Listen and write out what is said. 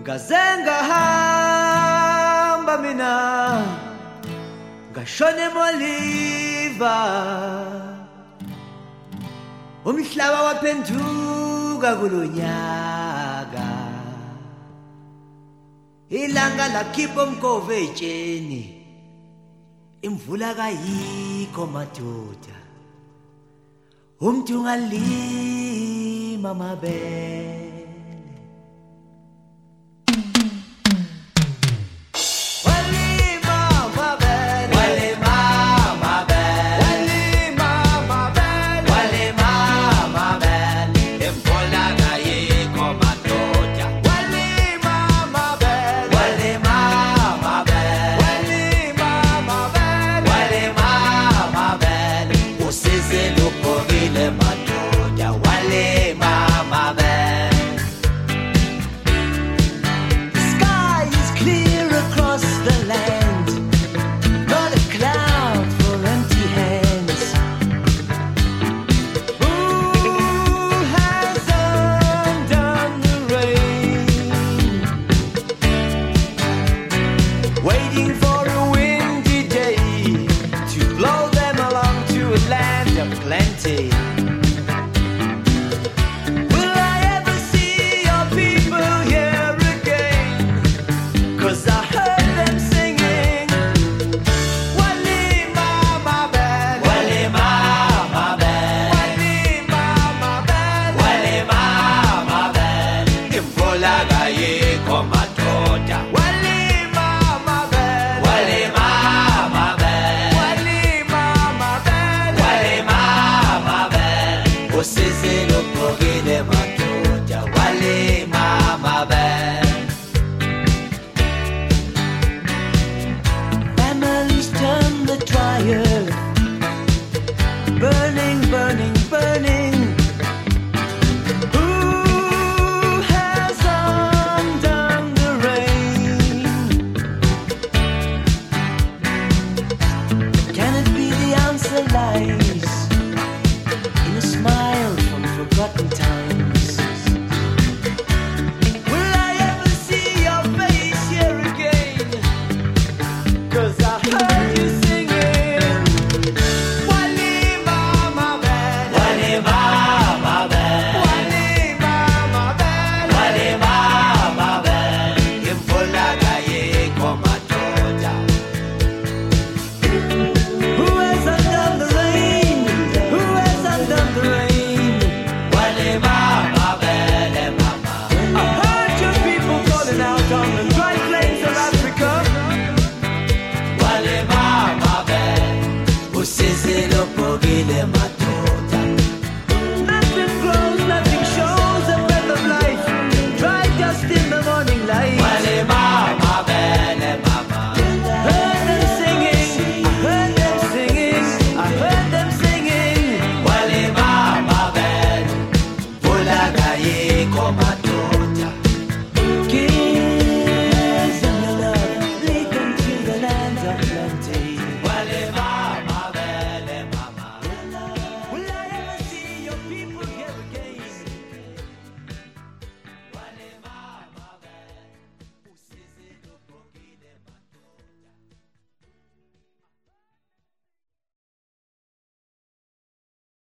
Ngaze ngahamba mina ngashona eMoliva umhlaba waphenduka kulonyaka ilanga lakhipha umkove etsheni imvula kayikho madoda umuntu ungalima amabele waiting for a windy day to blow them along to a land of plenty. Will I ever see your people here again? 'Cause I heard them singing Walima Mabel, Walima Mabel, Walima Mabel, Walima Mabel, Imvula kayikho madoda. Families turn the dryer, burning, burning, burning. Who has undone the rain? Can it be the answer lies in a smile from forgotten time?